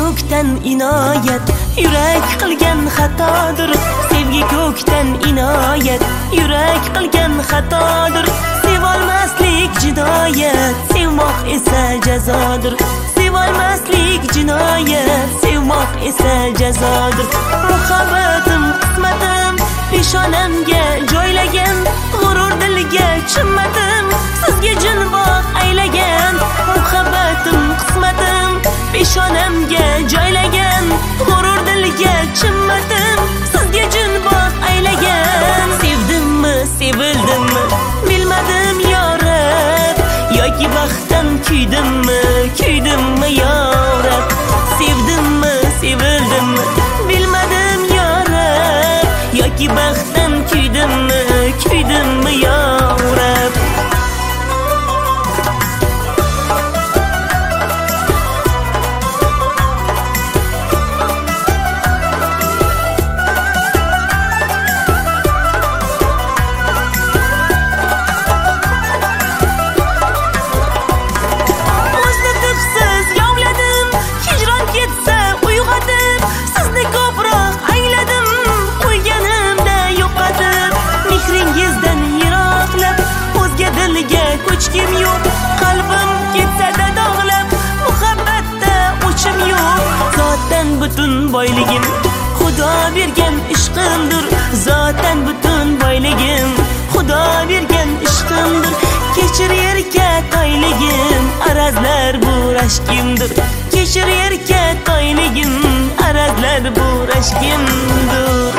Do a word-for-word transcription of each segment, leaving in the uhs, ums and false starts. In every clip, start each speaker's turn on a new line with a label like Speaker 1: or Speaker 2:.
Speaker 1: ko'kdan inoyat, yurak qilgan xatodir. Sevgi ko'kdan inoyat, yurak qilgan xatodir. Sevolmaslik jinoyat, sevmoq esa jazodir. Sevolmaslik jinoyat, sevmoq esa jazodir. Muhabbatim qismatim, peshonamga joylagan, g'urur dilga chimmatim, sizga jinboq aylagan. Muhabbatim qismatim, peshonamga joylagan, g'urur dilga chimmatim, sizga jinboq aylagan. Sevdimmi, sevildimmi, bilmadim yorab, yoki baxtdan kuydimmi, kuydimmi yorab. Sevdimmi, sevildimmi, bilmadim yorab, yoki baxtdan kuydimmi, kuydimmi yorab. Ko'chkim yo'q, qalbim ketsa-da dog'lab, muhabbatda o'chim yo'q. Zotdan butun boyligim Xudo bergan ishqimdir. Zotdan butun boyligim Xudo bergan ishqimdir. Kechir yerga toyligim, arazlar bu rashkimdir. Kechir yerga toyligim, arazlar bu rashkimdir.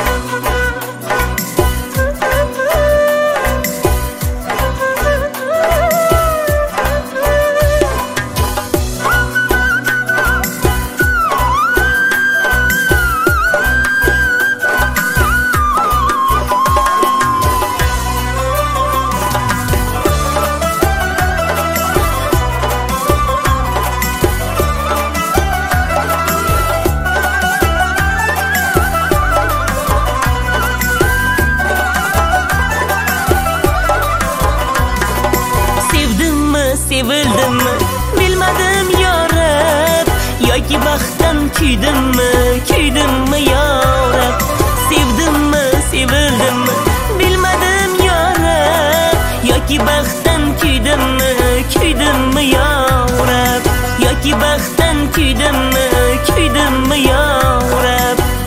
Speaker 1: Sevildimmi, bilmadim yorab, yoki baxtdan kuydimmi, kuydimmi yorab. Sevdimmi, sevildimmi, bilmadim yorab, yoki baxtdan kuydimmi, kuydimmi yorab. Yoki baxtdan kuydimmi, kuydimmi yorab.